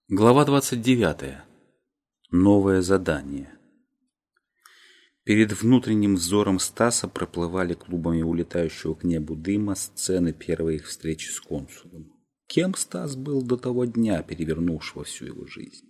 Глава 29. Новое задание. Перед внутренним взором Стаса проплывали клубами улетающего к небу дыма сцены первой их встречи с консулом. Кем Стас был до того дня, перевернувшего всю его жизнь?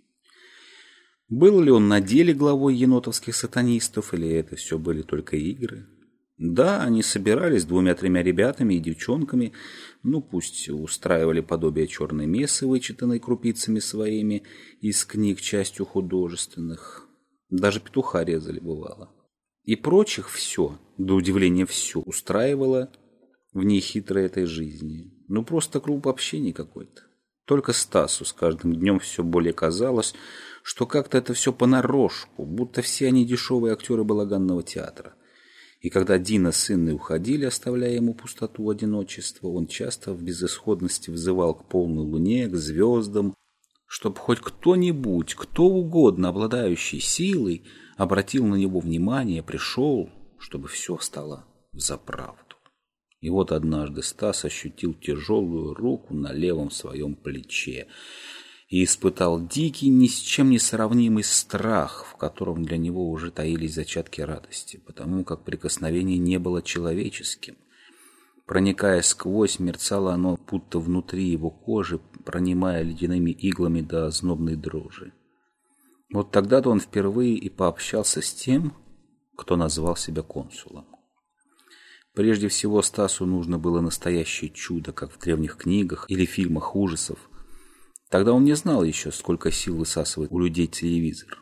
Был ли он на деле главой енотовских сатанистов, или это все были только игры? Да, они собирались с 2-3 ребятами и девчонками, пусть устраивали подобие черной мессы, вычитанной крупицами своими из книг, частью художественных. Даже петуха резали, бывало. И прочих все, до удивления все, устраивало в нехитрой этой жизни. Просто круг общения какой-то. Только Стасу с каждым днем все более казалось, что как-то это все понарошку, будто все они дешевые актеры балаганного театра. И когда Дина с Инной уходили, оставляя ему пустоту одиночества, он часто в безысходности взывал к полной луне, к звездам, чтобы хоть кто-нибудь, кто угодно, обладающий силой, обратил на него внимание, пришел, чтобы все стало взаправду. И вот однажды Стас ощутил тяжелую руку на левом своем плече и испытал дикий, ни с чем не сравнимый страх, в котором для него уже таились зачатки радости, потому как прикосновение не было человеческим. Проникая сквозь, мерцало оно будто внутри его кожи, пронимая ледяными иглами до ознобной дрожи. Вот тогда-то он впервые и пообщался с тем, кто назвал себя консулом. Прежде всего Стасу нужно было настоящее чудо, как в древних книгах или фильмах ужасов. Тогда он не знал еще, сколько сил высасывает у людей телевизор.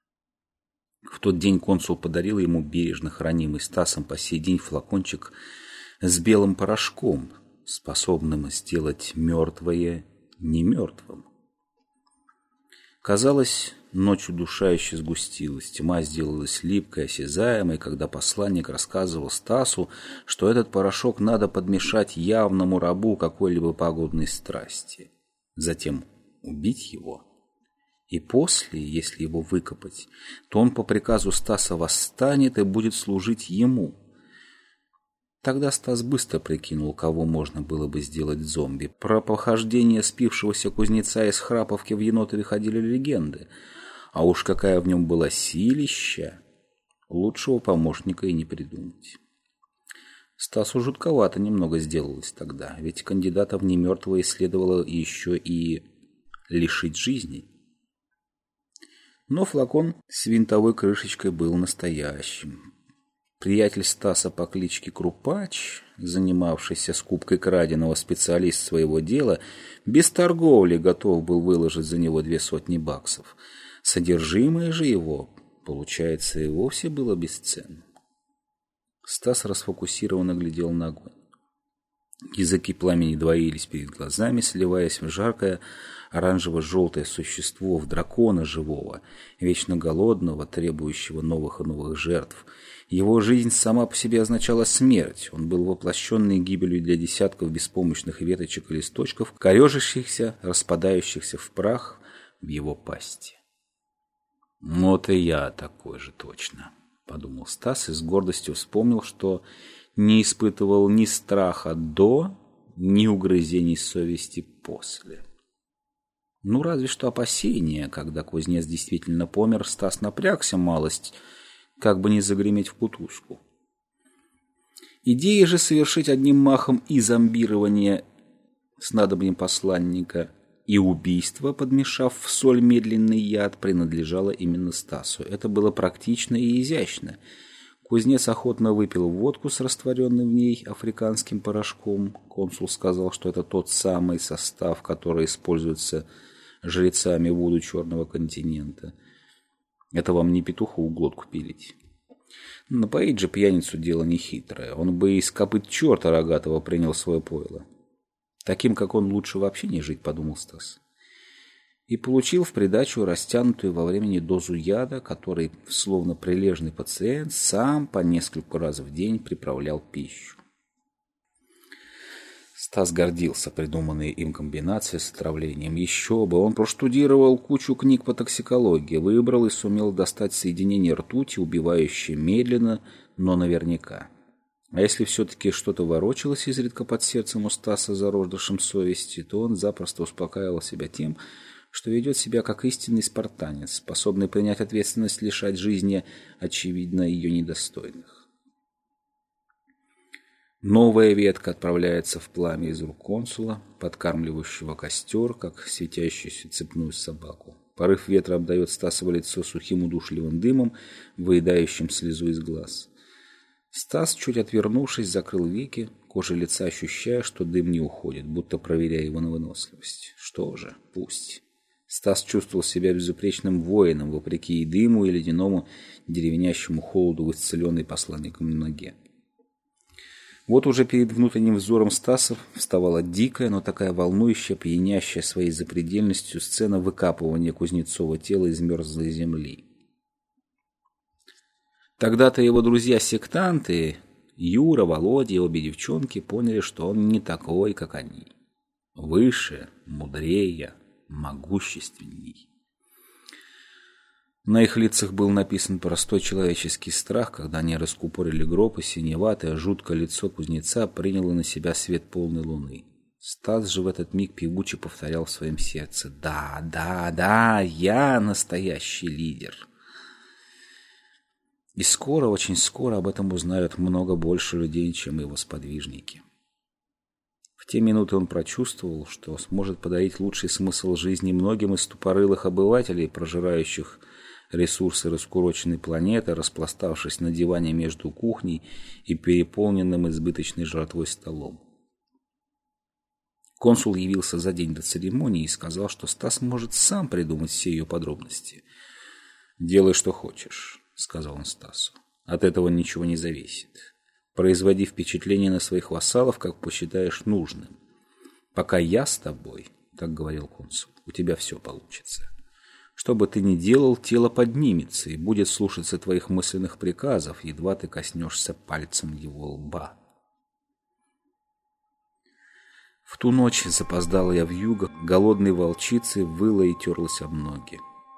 В тот день консул подарил ему бережно хранимый Стасом по сей день флакончик с белым порошком, способным сделать мертвое не мертвым. Казалось, ночь удушающе сгустилась, тьма сделалась липкой, осязаемой, когда посланник рассказывал Стасу, что этот порошок надо подмешать явному рабу какой-либо пагубной страсти. Затем убить его. И после, если его выкопать, то он по приказу Стаса восстанет и будет служить ему. Тогда Стас быстро прикинул, кого можно было бы сделать зомби. Про похождение спившегося кузнеца из Храповки в Енотове ходили легенды. А уж какая в нем была силища, лучшего помощника и не придумать. Стасу жутковато немного сделалось тогда, ведь кандидата в немертвое следовало еще и лишить жизни. Но флакон с винтовой крышечкой был настоящим. Приятель Стаса по кличке Крупач, занимавшийся скупкой краденого, специалист своего дела, без торговли готов был выложить за него 200 баксов. Содержимое же его, получается, и вовсе было бесценным. Стас расфокусированно глядел на огонь. Языки пламени двоились перед глазами, сливаясь в жаркое оранжево-желтое существо, в дракона живого, вечно голодного, требующего новых и новых жертв. Его жизнь сама по себе означала смерть. Он был воплощенной гибелью для десятков беспомощных веточек и листочков, корежащихся, распадающихся в прах в его пасти. «Вот и я такой же точно», — подумал Стас и с гордостью вспомнил, что не испытывал ни страха до, ни угрызений совести после. Разве что опасения, когда кузнец действительно помер, Стас напрягся малость, как бы не загреметь в кутузку. Идея же совершить одним махом и зомбирование с надобьем посланника, и убийство, подмешав в соль медленный яд, принадлежало именно Стасу. Это было практично и изящно. Кузнец охотно выпил водку с растворенным в ней африканским порошком. Консул сказал, что это тот самый состав, который используется жрецами вуду Черного континента. Это вам не петуху в глотку пилить. Напоить же пьяницу дело нехитрое. Он бы из копыт черта рогатого принял свое пойло. Таким, как он, лучше вообще не жить, подумал Стас. И получил в придачу растянутую во времени дозу яда, который, словно прилежный пациент, сам по нескольку раз в день приправлял пищу. Стас гордился придуманной им комбинацией с отравлением. Еще бы, он проштудировал кучу книг по токсикологии, выбрал и сумел достать соединение ртути, убивающее медленно, но наверняка. А если все-таки что-то ворочалось изредка под сердцем у Стаса, зарождавшим совести, то он запросто успокаивал себя тем, что ведет себя как истинный спартанец, способный принять ответственность лишать жизни, очевидно, ее недостойных. Новая ветка отправляется в пламя из рук консула, подкармливающего костер, как светящуюся цепную собаку. Порыв ветра обдает Стасово лицо сухим удушливым дымом, выедающим слезу из глаз. Стас, чуть отвернувшись, закрыл веки, кожей лица ощущая, что дым не уходит, будто проверяя его на выносливость. Что же, пусть. Стас чувствовал себя безупречным воином, вопреки и дыму, и ледяному деревнящему холоду, исцеленный посланником на ноге. Вот уже перед внутренним взором Стаса вставала дикая, но такая волнующая, пьянящая своей запредельностью сцена выкапывания Кузнецова тела из мерзлой земли. Тогда-то его друзья-сектанты, Юра, Володя и обе девчонки, поняли, что он не такой, как они. Выше, мудрее, могущественней. На их лицах был написан простой человеческий страх, когда они раскупорили гроб, и синеватое, жуткое лицо кузнеца приняло на себя свет полной луны. Стас же в этот миг певуче повторял в своем сердце: «Да, да, да, я настоящий лидер». И скоро, очень скоро об этом узнают много больше людей, чем его сподвижники. В те минуты он прочувствовал, что сможет подарить лучший смысл жизни многим из тупорылых обывателей, прожирающих ресурсы раскуроченной планеты, распластавшись на диване между кухней и переполненным избыточной жратвой столом. Консул явился за день до церемонии и сказал, что Стас может сам придумать все ее подробности. «Делай, что хочешь», — сказал он Стасу. «От этого ничего не зависит. Производи впечатление на своих вассалов, как посчитаешь нужным. Пока я с тобой, — так говорил консул, — у тебя все получится. Что бы ты ни делал, тело поднимется и будет слушаться твоих мысленных приказов, едва ты коснешься пальцем его лба». В ту ночь запоздалая вьюга голодной волчицы выла и терлась об ноги.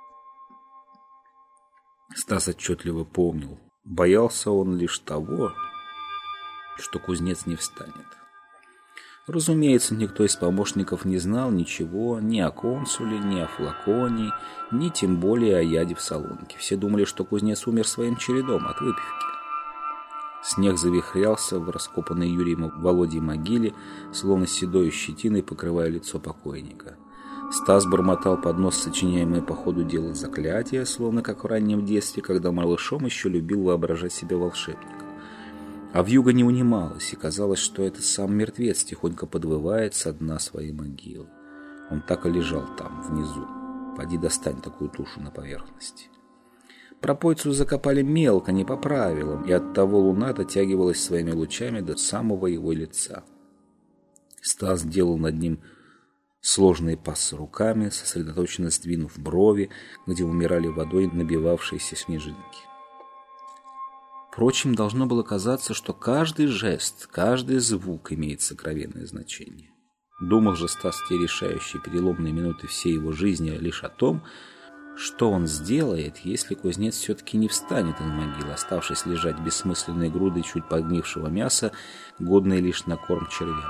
Стас отчетливо помнил, боялся он лишь того, что кузнец не встанет. Разумеется, никто из помощников не знал ничего ни о консуле, ни о флаконе, ни тем более о яде в солонке. Все думали, что кузнец умер своим чередом от выпивки. Снег завихрялся в раскопанной Юрием Володей могиле, словно седой щетиной покрывая лицо покойника. Стас бормотал под нос сочиняемое по ходу дела заклятия, словно как в раннем детстве, когда малышом еще любил воображать себя волшебником. А вьюга не унималась, и казалось, что это сам мертвец тихонько подвывает со дна своей могилы. Он так и лежал там, внизу. Поди достань такую тушу на поверхности. Пропойцу закопали мелко, не по правилам, и оттого луна дотягивалась своими лучами до самого его лица. Стас делал над ним сложные пассы руками, сосредоточенно сдвинув брови, где умирали водой набивавшиеся снежинки. Впрочем, должно было казаться, что каждый жест, каждый звук имеет сокровенное значение. Думал же Стас в те решающие переломные минуты всей его жизни лишь о том, что он сделает, если кузнец все-таки не встанет из могилы, оставшись лежать бессмысленной грудой чуть подгнившего мяса, годной лишь на корм червям.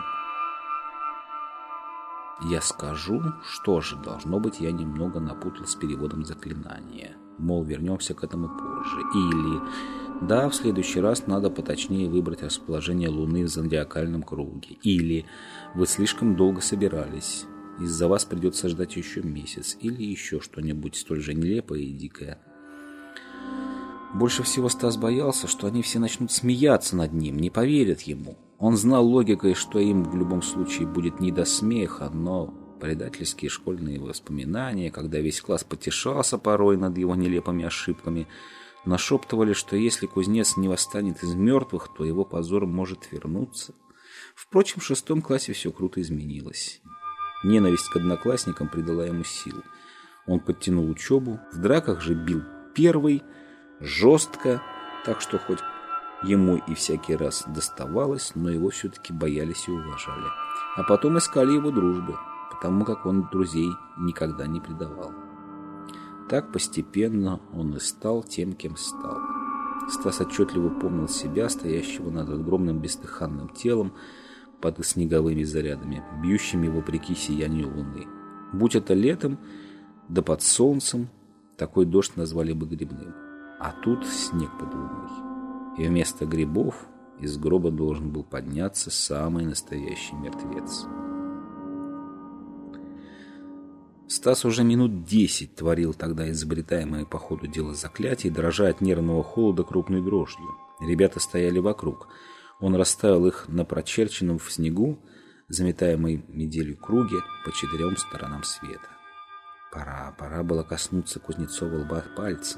Я скажу, что же, должно быть, я немного напутал с переводом заклинания. Мол, вернемся к этому позже. Или, да, в следующий раз надо поточнее выбрать расположение Луны в зодиакальном круге. Или, вы слишком долго собирались, из-за вас придется ждать еще месяц. Или еще что-нибудь столь же нелепое и дикое. Больше всего Стас боялся, что они все начнут смеяться над ним, не поверят ему. Он знал логикой, что им в любом случае будет не до смеха, но предательские школьные воспоминания, когда весь класс потешался порой над его нелепыми ошибками, нашептывали, что если кузнец не восстанет из мертвых, то его позор может вернуться. Впрочем, в 6 классе все круто изменилось. Ненависть к одноклассникам придала ему сил. Он подтянул учебу, в драках же бил первый, жестко, так что хоть ему и всякий раз доставалось, но его все-таки боялись и уважали. А потом искали его дружбы, потому как он друзей никогда не предавал. Так постепенно он и стал тем, кем стал. Стас отчетливо помнил себя, стоящего над огромным бездыханным телом под снеговыми зарядами, бьющими вопреки сиянию луны. Будь это летом, Да под солнцем такой дождь назвали бы грибным. А тут снег под луной. И вместо грибов из гроба должен был подняться самый настоящий мертвец. Стас уже минут 10 творил тогда изобретаемое по ходу дела заклятие, дрожа от нервного холода крупной дрожью. Ребята стояли вокруг. Он расставил их на прочерченном в снегу, заметаемой метелью круге по 4 сторонам света. Пора было коснуться Кузнецова лба пальцем.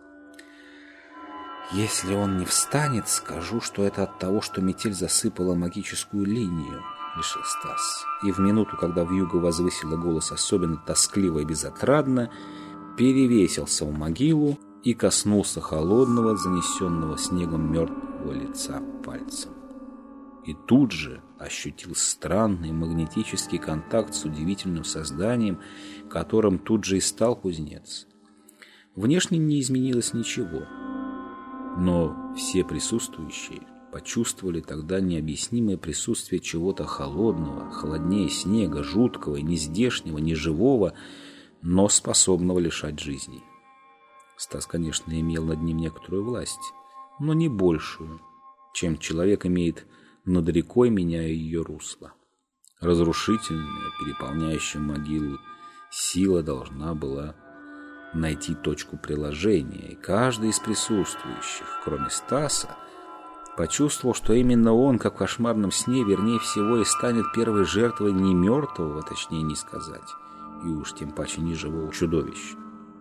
«Если он не встанет, скажу, что это от того, что метель засыпала магическую линию», — решил Стас. И в минуту, когда вьюга возвысила голос особенно тоскливо и безотрадно, перевесился в могилу и коснулся холодного, занесенного снегом мертвого лица пальцем. И тут же ощутил странный магнетический контакт с удивительным созданием, которым тут же и стал кузнец. Внешне не изменилось ничего, но все присутствующие почувствовали тогда необъяснимое присутствие чего-то холодного, холоднее снега, жуткого, нездешнего, неживого, но способного лишать жизни. Стас, конечно, имел над ним некоторую власть, но не большую, чем человек имеет над рекой, меняя ее русло. Разрушительная, переполняющая могилу сила должна была найти точку приложения, и каждый из присутствующих, кроме Стаса, почувствовал, что именно он, как в кошмарном сне, вернее всего, и станет первой жертвой не мертвого, точнее не сказать, и уж тем паче не живого чудовища.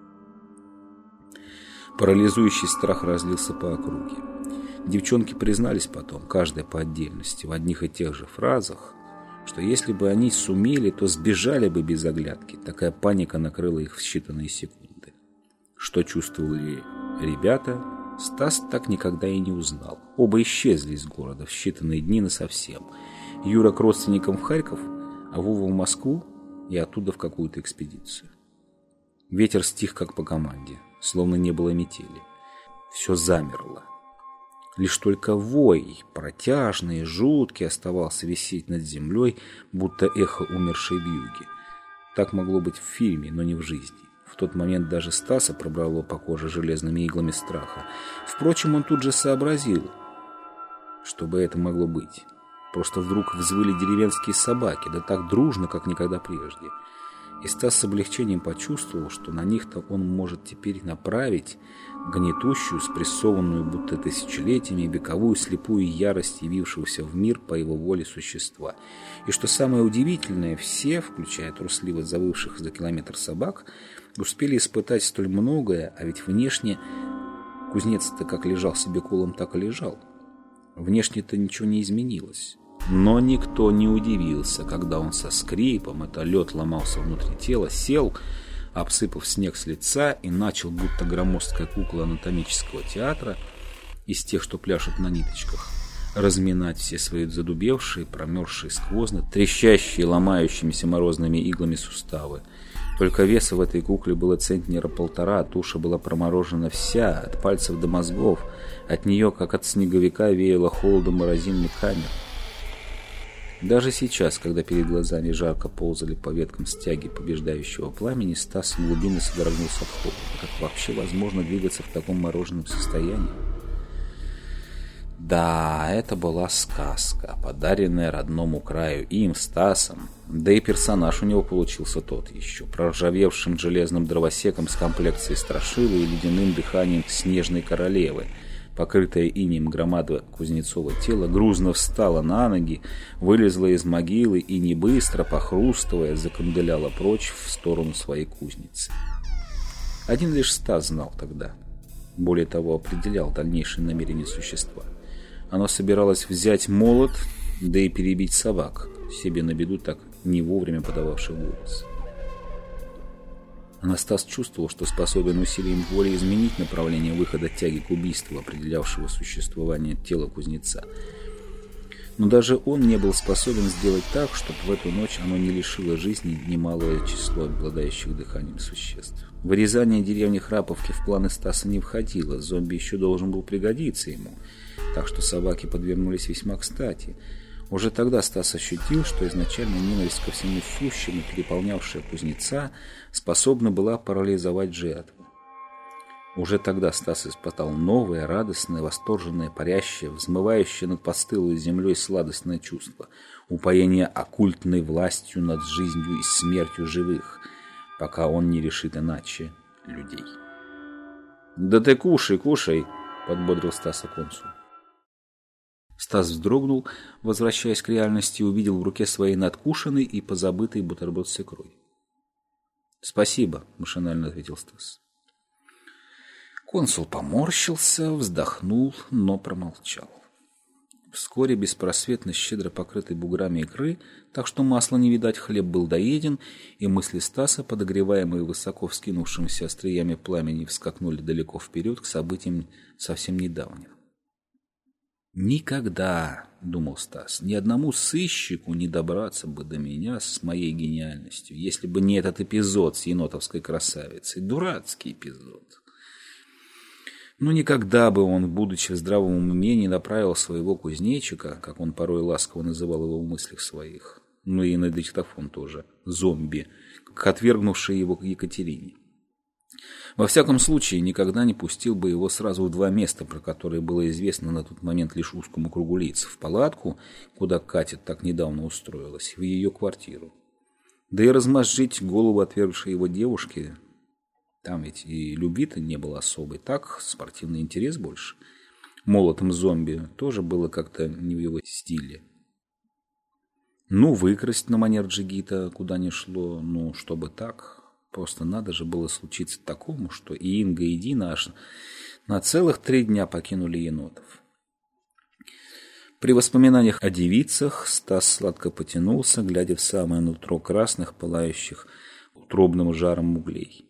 Парализующий страх разлился по округе. Девчонки признались потом, каждая по отдельности, в одних и тех же фразах, что если бы они сумели, то сбежали бы без оглядки. Такая паника накрыла их в считанные секунды. Что чувствовали ребята, Стас так никогда и не узнал. Оба исчезли из города в считанные дни насовсем. Юра к родственникам в Харьков, а Вова в Москву и оттуда в какую-то экспедицию. Ветер стих как по команде, словно не было метели. Все замерло. Лишь только вой, протяжный и жуткий, оставался висеть над землей, будто эхо умершей вьюги. Так могло быть в фильме, но не в жизни. В тот момент даже Стаса пробрало по коже железными иглами страха. Впрочем, он тут же сообразил, что бы это могло быть. Просто вдруг взвыли деревенские собаки, да так дружно, как никогда прежде. И Стас с облегчением почувствовал, что на них-то он может теперь направить гнетущую, спрессованную будто тысячелетиями вековую слепую ярость явившегося в мир по его воле существа. И что самое удивительное, все, включая трусливо завывших за километр собак, успели испытать столь многое, а ведь внешне кузнец-то как лежал себе колом, так и лежал. Внешне-то ничего не изменилось. Но никто не удивился, когда он со скрипом, это лед ломался внутри тела, сел, обсыпав снег с лица, и начал, будто громоздкая кукла анатомического театра, из тех, что пляшут на ниточках, разминать все свои задубевшие, промерзшие сквозно, трещащие, ломающимися морозными иглами суставы. Только веса в этой кукле было центнера 1,5, туша была проморожена вся, от пальцев до мозгов, от нее, как от снеговика, веяло холодом морозильных камер. Даже сейчас, когда перед глазами жарко ползали по веткам стяги побеждающего пламени, Стас в глубине содрогнулся от холода. Как вообще возможно двигаться в таком мороженом состоянии? Да, это была сказка, подаренная родному краю им, Стасом. Да и персонаж у него получился тот еще, проржавевшим железным дровосеком с комплекцией страшилы и ледяным дыханием снежной королевы. Покрытая инеем громада Кузнецова тела грузно встала на ноги, вылезла из могилы и, не быстро похрустывая, заканделяла прочь в сторону своей кузницы. Один лишь Стас знал тогда, более того, определял дальнейшие намерения существа. Оно собиралось взять молот, да и перебить собак, себе на беду так не вовремя подававших голос. Анастас чувствовал, что способен усилием воли изменить направление выхода тяги к убийству, определявшего существование тела кузнеца. Но даже он не был способен сделать так, чтобы в эту ночь оно не лишило жизни немалое число обладающих дыханием существ. Вырезание деревни Храповки в планы Стаса не входило, зомби еще должен был пригодиться ему, так что собаки подвернулись весьма кстати. Уже тогда Стас ощутил, что изначально ненависть ко всему сущему, переполнявшая кузнеца, способна была парализовать жертву. Уже тогда Стас испытал новое, радостное, восторженное, парящее, взмывающее над постылой землей сладостное чувство, упоение оккультной властью над жизнью и смертью живых, пока он не решит иначе людей. «Да ты кушай, кушай!» — подбодрил Стаса консул. Стас вздрогнул, возвращаясь к реальности, и увидел в руке своей надкушенный и позабытый бутерброд с икрой. «Спасибо», — машинально ответил Стас. Консул поморщился, вздохнул, но промолчал. Вскоре беспросветно щедро покрытый буграми икры, так что масла не видать, хлеб был доеден, и мысли Стаса, подогреваемые высоко вскинувшимися остриями пламени, вскакнули далеко вперед к событиям совсем недавним. «Никогда, — думал Стас, — ни одному сыщику не добраться бы до меня с моей гениальностью, если бы не этот эпизод с енотовской красавицей, дурацкий эпизод. Но никогда бы он, будучи в здравом уме, не направил своего кузнечика, как он порой ласково называл его в мыслях своих, ну и на диктофон тоже, зомби, к отвергнувшей его Екатерине. Во всяком случае, никогда не пустил бы его сразу в два места, про которые было известно на тот момент лишь узкому кругу лиц: в палатку, куда Катя так недавно устроилась, в ее квартиру. Да и размозжить голову отвергшей его девушки, там ведь и любви-то не было особой, так, спортивный интерес больше. Молотом зомби тоже было как-то не в его стиле. Ну, выкрасть на манер джигита куда ни шло, ну, чтобы так. Просто надо же было случиться такому, что и Инга, и Дина аж на целых 3 дня покинули енотов. При воспоминаниях о девицах Стас сладко потянулся, глядя в самое нутро красных, пылающих утробным жаром углей.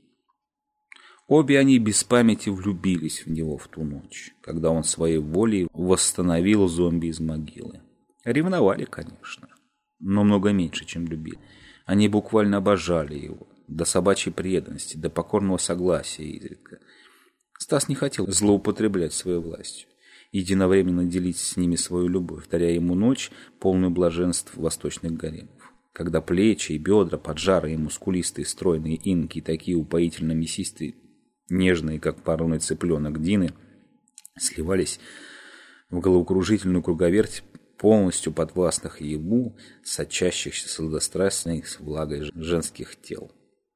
Обе они без памяти влюбились в него в ту ночь, когда он своей волей восстановил зомби из могилы. Ревновали, конечно, но много меньше, чем любили. Они буквально обожали его. До собачьей преданности, до покорного согласия изредка. Стас не хотел злоупотреблять своей властью, единовременно делить с ними свою любовь, даря ему ночь, полную блаженств восточных гаремов, когда плечи и бедра, поджарые, мускулистые, стройные инки, такие упоительно мясистые, нежные, как парный цыпленок Дины, сливались в головокружительную круговерть полностью подвластных ему, сочащихся сладострастной влагой женских тел.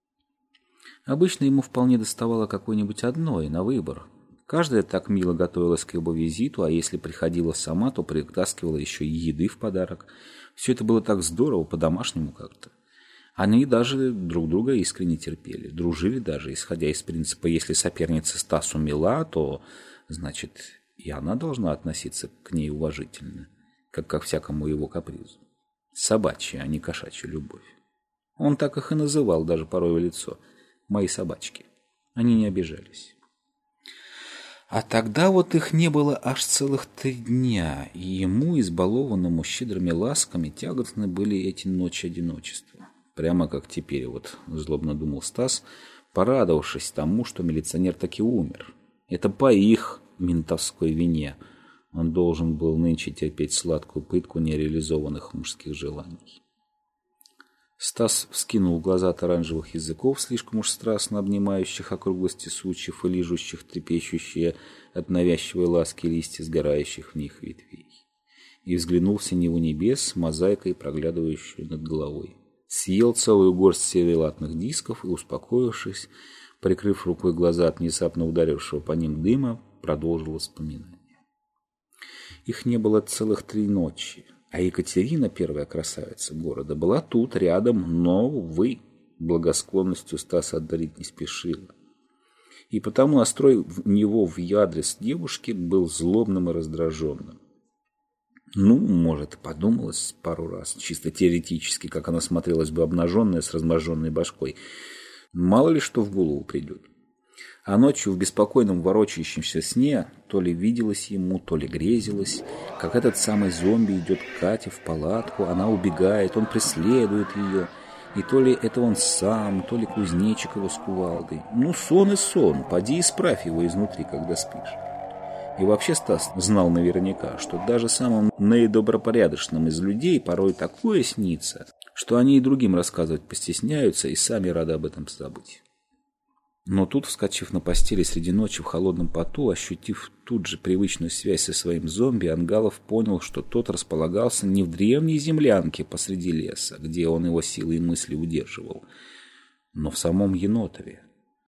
Обычно ему вполне доставало какой-нибудь одной на выбор. Каждая так мило готовилась к его визиту, а если приходила сама, то притаскивала еще и еды в подарок. Все это было так здорово, по-домашнему как-то. Они даже друг друга искренне терпели, дружили даже, исходя из принципа: если соперница Стасу мила, то, значит, и она должна относиться к ней уважительно, как ко всякому его капризу. Собачья, а не кошачья любовь. Он так их и называл, даже порой в лицо: мои собачки. Они не обижались. А тогда вот их не было аж целых 3 дня, и ему, избалованному щедрыми ласками, тягостны были эти ночи одиночества. Прямо как теперь, вот, злобно думал Стас, порадовавшись тому, что милиционер таки умер. Это по их ментовской вине он должен был нынче терпеть сладкую пытку нереализованных мужских желаний. Стас вскинул глаза от оранжевых языков, слишком уж страстно обнимающих округлости сучьев и лижущих трепещущие от навязчивой ласки листья сгорающих в них ветвей, и взглянул в синеву небес, мозаикой проглядывающую над головой. Съел целую горсть серелатных дисков и, успокоившись, прикрыв рукой глаза от внезапно ударившего по ним дыма, продолжил воспоминания. Их не было целых 3 ночи. А Екатерина, первая красавица города, была тут, рядом, но, увы, благосклонностью Стаса одарить не спешила. И потому настрой в него в адрес девушки был злобным и раздраженным. Ну, может, подумалось пару раз, чисто теоретически, как она смотрелась бы обнаженная с разможженной башкой. Мало ли что в голову придет. А ночью в беспокойном ворочающемся сне то ли виделось ему, то ли грезилось, как этот самый зомби идет к Кате в палатку, она убегает, он преследует ее, и то ли это он сам, то ли кузнечик его с кувалдой. Ну, сон и сон, поди исправь его изнутри, когда спишь. И вообще Стас знал наверняка, что даже самым наидобропорядочным из людей порой такое снится, что они и другим рассказывать постесняются и сами рады об этом забыть. Но тут, вскочив на постели среди ночи в холодном поту, ощутив тут же привычную связь со своим зомби, Ангалов понял, что тот располагался не в древней землянке посреди леса, где он его силой и мысли удерживал, но в самом Енотове.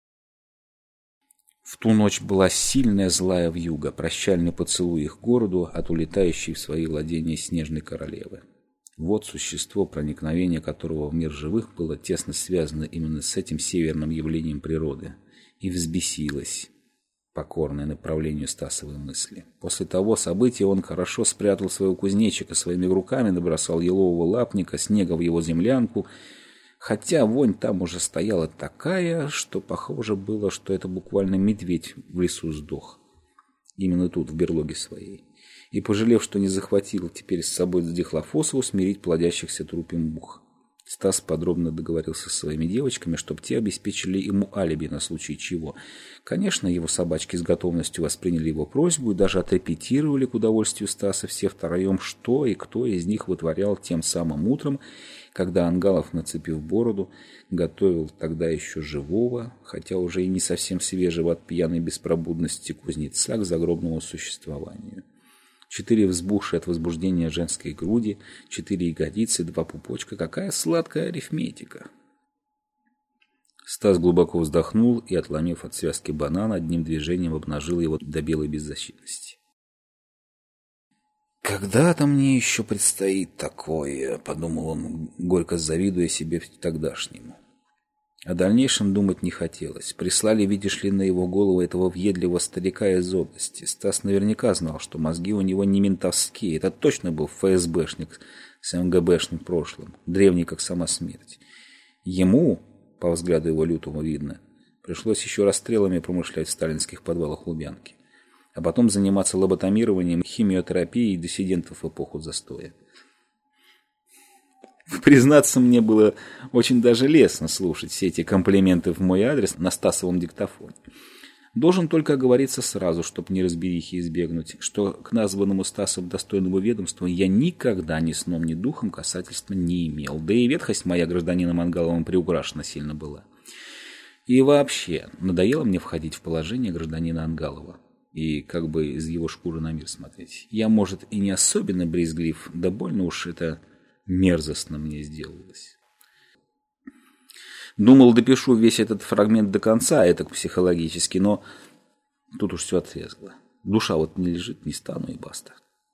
В ту ночь была сильная злая вьюга, прощальный поцелуй их городу от улетающей в свои владения снежной королевы. Вот существо, проникновение которого в мир живых было тесно связано именно с этим северным явлением природы, и взбесилось, покорное направлению Стасовой мысли. После того события он хорошо спрятал своего кузнечика своими руками, набросал елового лапника, снега в его землянку, хотя вонь там уже стояла такая, что похоже было, что это буквально медведь в лесу сдох. Именно тут, в берлоге своей. И, пожалев, что не захватил теперь с собой дихлофоса, усмирить плодящихся трупем мух. Стас подробно договорился со своими девочками, чтобы те обеспечили ему алиби на случай чего. Конечно, его собачки с готовностью восприняли его просьбу и даже отрепетировали к удовольствию Стаса все втроем, что и кто из них вытворял тем самым утром, когда Ангалов, нацепив бороду, готовил тогда еще живого, хотя уже и не совсем свежего от пьяной беспробудности кузнеца к загробному существованию. 4 взбухшие от возбуждения женской груди, 4 ягодицы, 2 пупочка. Какая сладкая арифметика! Стас глубоко вздохнул и, отломив от связки банана, одним движением обнажил его до белой беззащитности. «Когда-то мне еще предстоит такое», — подумал он, горько завидуя себе тогдашнему. О дальнейшем думать не хотелось. Прислали, видишь ли, на его голову этого въедливого старика из области. Стас наверняка знал, что мозги у него не ментовские. Это точно был ФСБшник с МГБшным прошлым, древний, как сама смерть. Ему, по взгляду его лютого видно, пришлось еще расстрелами промышлять в сталинских подвалах Лубянки, а потом заниматься лоботомированием, химиотерапией диссидентов в эпоху застоя. Признаться, мне было очень даже лестно слушать все эти комплименты в мой адрес на Стасовом диктофоне. Должен только оговориться сразу, чтобы неразберихи избегнуть, что к названному Стасом достойному ведомству я никогда ни сном, ни духом касательства не имел. Да и ветхость моя гражданином Ангаловым приукрашена сильно была. И вообще, надоело мне входить в положение гражданина Ангалова и как бы из его шкуры на мир смотреть. Я, может, и не особенно брезглив, да больно уж это мерзостно мне сделалось. Думал, допишу весь этот фрагмент до конца, это психологически, но тут уж все отрезало. Душа вот не лежит, не стану и баста.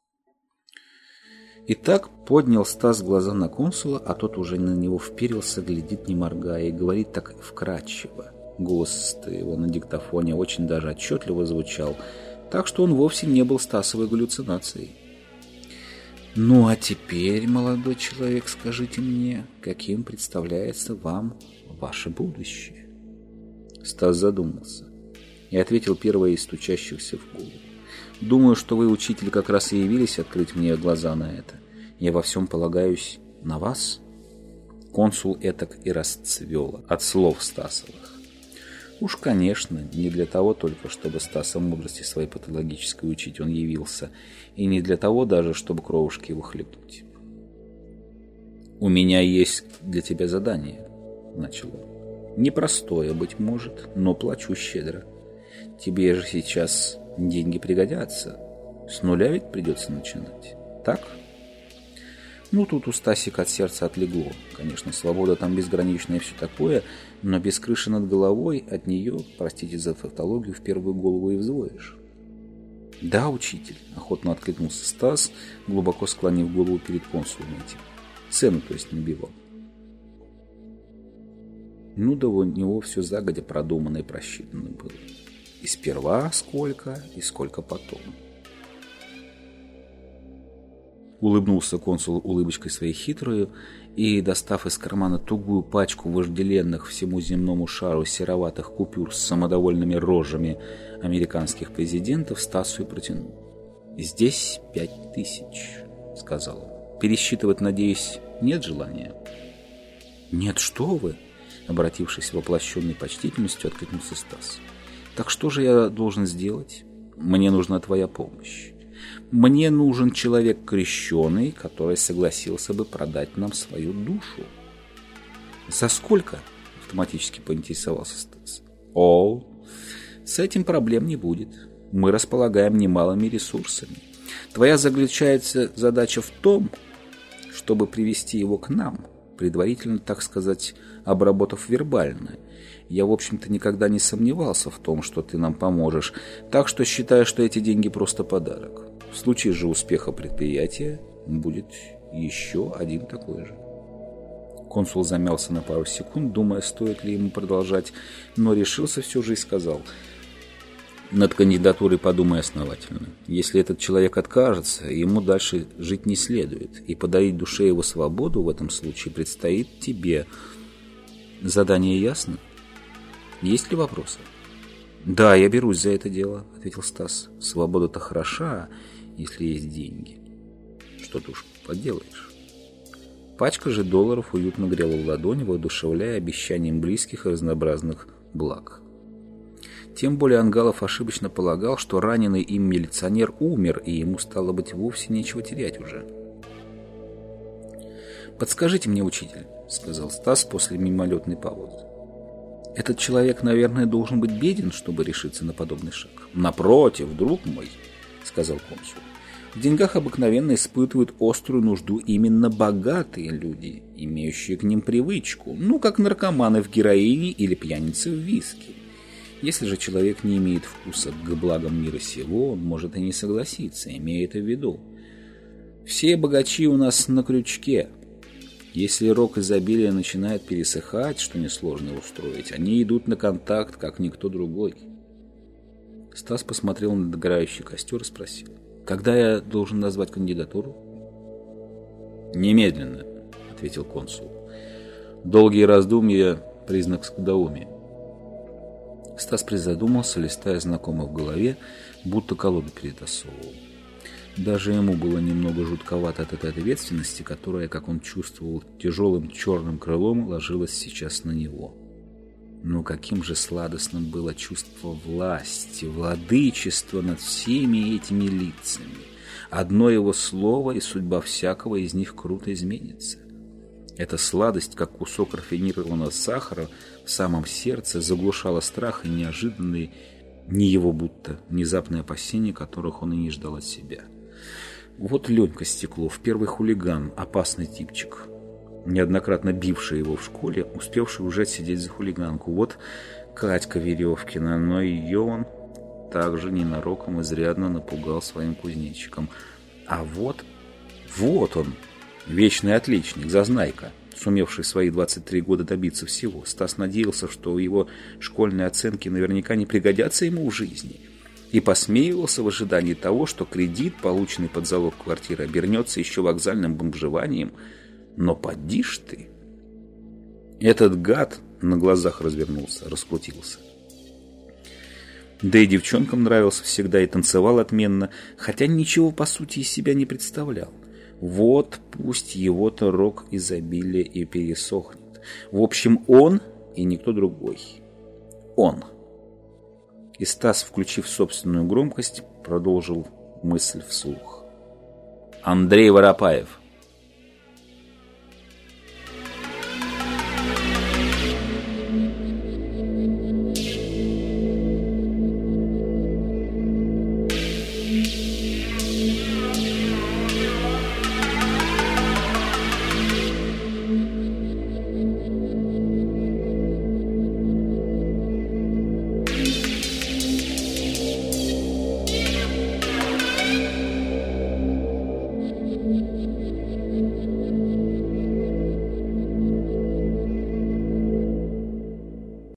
Итак, поднял Стас глаза на консула, а тот уже на него вперился, глядит не моргая и говорит так вкрадчиво. Голос его на диктофоне очень даже отчетливо звучал, так что он вовсе не был Стасовой галлюцинацией. «Ну, а теперь, молодой человек, скажите мне, каким представляется вам ваше будущее?» Стас задумался и ответил первое из стучащихся в голову. «Думаю, что вы, учитель, как раз и явились открыть мне глаза на это. Я во всем полагаюсь на вас». Консул этак и расцвел от слов Стасовых. Уж, конечно, не для того только, чтобы Стаса мудрости своей патологической учить он явился, и не для того даже, чтобы кровушки его хлебнуть. «У меня есть для тебя задание», — начал он. «Непростое, быть может, но плачу щедро. Тебе же сейчас деньги пригодятся. С нуля ведь придется начинать, так?» Ну, тут у Стасика от сердца отлегло. Конечно, свобода там безграничная и все такое, но без крыши над головой от нее, простите за тавтологию, в первую голову и взвоишь. «Да, учитель», — охотно откликнулся Стас, глубоко склонив голову перед консулом этим. Цену, то есть, набивал. Ну, да у него все загодя продумано и просчитано было. И сперва сколько, и сколько потом. Улыбнулся консул улыбочкой своей хитрою и, достав из кармана тугую пачку вожделенных всему земному шару сероватых купюр с самодовольными рожами американских президентов, Стасу и протянул. «Здесь 5000, — сказал он. — Пересчитывать, надеюсь, нет желания?» «Нет, что вы!» — обратившись воплощенной почтительностью, откликнулся Стас. «Так что же я должен сделать?» Мне нужна твоя помощь. Мне нужен человек крещеный, который согласился бы продать нам свою душу. За сколько? Автоматически поинтересовался Стас. С этим проблем не будет. Мы располагаем немалыми ресурсами. Твоя заключается задача в том, чтобы привести его к нам, предварительно, так сказать, обработав вербально. Я, в общем-то, никогда не сомневался в том, что ты нам поможешь, так что считаю, что эти деньги просто подарок. В случае же успеха предприятия будет еще один такой же. Консул замялся на пару секунд, думая, стоит ли ему продолжать, но решился все же и сказал: над кандидатурой подумай основательно. Если этот человек откажется, ему дальше жить не следует, и подарить душе его свободу в этом случае предстоит тебе. Задание ясно? Есть ли вопросы? Да, я берусь за это дело, ответил Стас. Свобода-то хороша, если есть деньги. Что ты уж поделаешь. Пачка же долларов уютно грела в ладони, воодушевляя обещанием близких и разнообразных благ. Тем более Ангалов ошибочно полагал, что раненый им милиционер умер, и ему, стало быть, вовсе нечего терять уже. «Подскажите мне, учитель», — сказал Стас после мимолетной паузы. «Этот человек, наверное, должен быть беден, чтобы решиться на подобный шаг». «Напротив, друг мой», — сказал консул. «В деньгах обыкновенно испытывают острую нужду именно богатые люди, имеющие к ним привычку, как наркоманы в героине или пьяницы в виски. Если же человек не имеет вкуса к благам мира сего, он может и не согласиться, имея это в виду. Все богачи у нас на крючке. Если рог изобилия начинает пересыхать, что несложно устроить, они идут на контакт, как никто другой». Стас посмотрел на догорающий костер и спросил: «Когда я должен назвать кандидатуру?» «Немедленно», — ответил консул. «Долгие раздумья — признак скудоумия». Стас призадумался, листая знакомых в голове, будто колоду перетасовывал. Даже ему было немного жутковато от этой ответственности, которая, как он чувствовал, тяжелым черным крылом ложилась сейчас на него. Но каким же сладостным было чувство власти, владычества над всеми этими лицами. Одно его слово, и судьба всякого из них круто изменится. Эта сладость, как кусок рафинированного сахара, в самом сердце заглушала страх и неожиданные, не его будто, внезапные опасения, которых он и не ждал от себя. Вот Ленька Стеклов, первый хулиган, опасный типчик, неоднократно бивший его в школе, успевший уже отсидеть за хулиганку. Вот Катька Веревкина, но ее он также ненароком изрядно напугал своим кузнечиком. А вот он, вечный отличник, зазнайка, сумевший в свои 23 года добиться всего. Стас надеялся, что его школьные оценки наверняка не пригодятся ему в жизни, и посмеивался в ожидании того, что кредит, полученный под залог квартиры, обернется еще вокзальным бомжеванием. Но поди ж ты! Этот гад на глазах развернулся, раскрутился. Да и девчонкам нравился всегда и танцевал отменно, хотя ничего по сути из себя не представлял. Вот пусть его-то рог изобилия и пересохнет. В общем, он и никто другой. Он. И Стас, включив собственную громкость, продолжил мысль вслух. Андрей Воропаев.